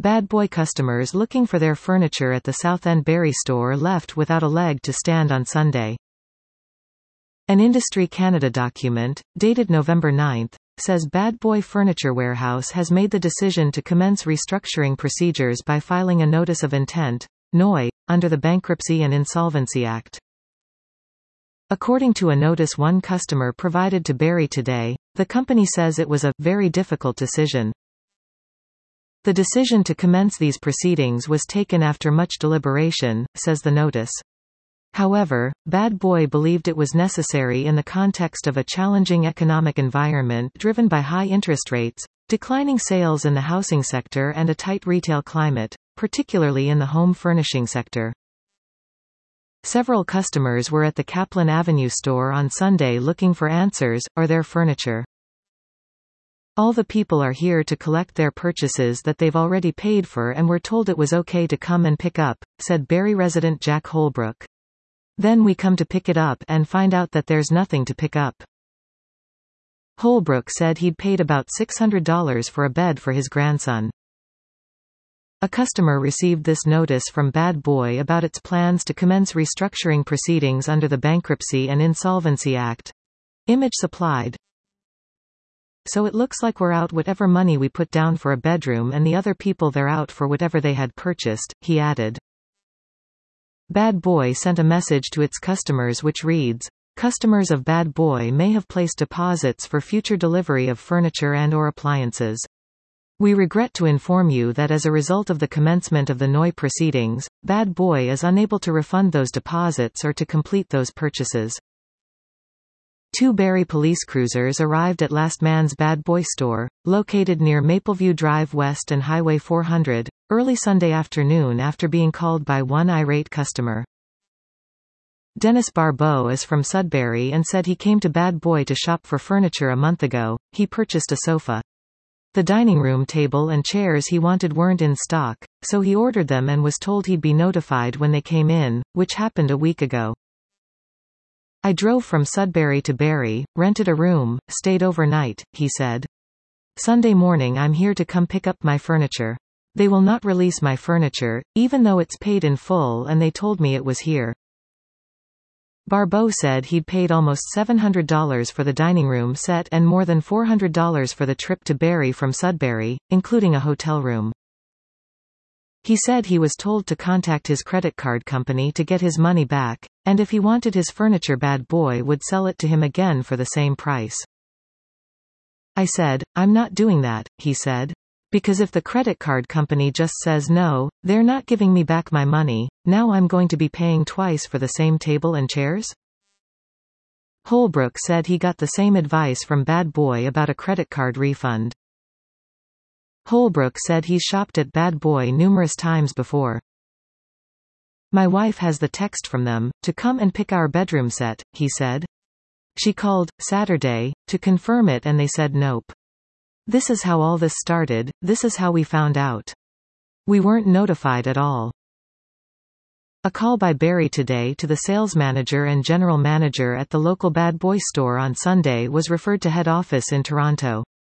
Bad Boy customers looking for their furniture at the Southend Barrie store left without a leg to stand on Sunday. An Industry Canada document, dated November 9, says Bad Boy Furniture Warehouse has made the decision to commence restructuring procedures by filing a Notice of Intent, NOI, under the Bankruptcy and Insolvency Act. According to a notice one customer provided to Barrie Today, the company says it was a very difficult decision. The decision to commence these proceedings was taken after much deliberation, says the notice. However, Bad Boy believed it was necessary in the context of a challenging economic environment driven by high interest rates, declining sales in the housing sector and a tight retail climate, particularly in the home furnishing sector. Several customers were at the Kaplan Avenue store on Sunday looking for answers, or their furniture. All the people are here to collect their purchases that they've already paid for and were told it was okay to come and pick up, said Barrie resident Jack Holbrook. Then we come to pick it up and find out that there's nothing to pick up. Holbrook said he'd paid about $600 for a bed for his grandson. A customer received this notice from Bad Boy about its plans to commence restructuring proceedings under the Bankruptcy and Insolvency Act. Image supplied. So it looks like we're out whatever money we put down for a bedroom and the other people they're out for whatever they had purchased, he added. Bad Boy sent a message to its customers which reads, "Customers of Bad Boy may have placed deposits for future delivery of furniture and/or appliances. We regret to inform you that as a result of the commencement of the NOI proceedings, Bad Boy is unable to refund those deposits or to complete those purchases." 2 Barrie police cruisers arrived at Last Man's Bad Boy store, located near Mapleview Drive West and Highway 400, early Sunday afternoon after being called by one irate customer. Dennis Barbeau is from Sudbury and said he came to Bad Boy to shop for furniture a month ago. He purchased a sofa. The dining room table and chairs he wanted weren't in stock, so he ordered them and was told he'd be notified when they came in, which happened a week ago. I drove from Sudbury to Barrie, rented a room, stayed overnight, he said. Sunday morning I'm here to come pick up my furniture. They will not release my furniture, even though it's paid in full and they told me it was here. Barbeau said he'd paid almost $700 for the dining room set and more than $400 for the trip to Barrie from Sudbury, including a hotel room. He said he was told to contact his credit card company to get his money back, and if he wanted his furniture Bad Boy would sell it to him again for the same price. I said, "I'm not doing that," he said. "Because if the credit card company just says no, they're not giving me back my money, now I'm going to be paying twice for the same table and chairs?" Holbrook said he got the same advice from Bad Boy about a credit card refund. Holbrook said he's shopped at Bad Boy numerous times before. "My wife has the text from them, to come and pick our bedroom set," he said. "She called, Saturday, to confirm it and they said nope. This is how all this started, this is how we found out. We weren't notified at all." A call by Barrie Today to the sales manager and general manager at the local Bad Boy store on Sunday was referred to head office in Toronto.